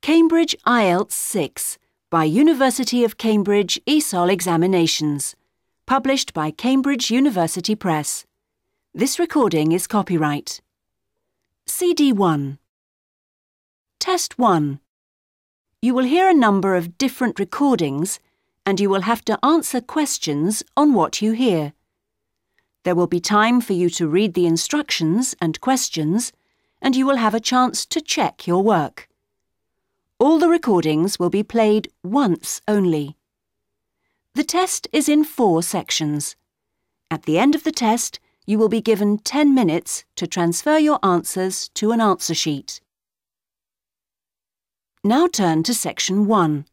Cambridge IELTS 6 by University of Cambridge ESOL Examinations, published by Cambridge University Press. This recording is copyright. CD 1. Test 1. You will hear a number of different recordings and you will have to answer questions on what you hear. There will be time for you to read the instructions and questions, and you will have a chance to check your work. All the recordings will be played once only. The test is in 4 sections. At the end of the test, you will be given 10 minutes to transfer your answers to an answer sheet. Now turn to Section 1.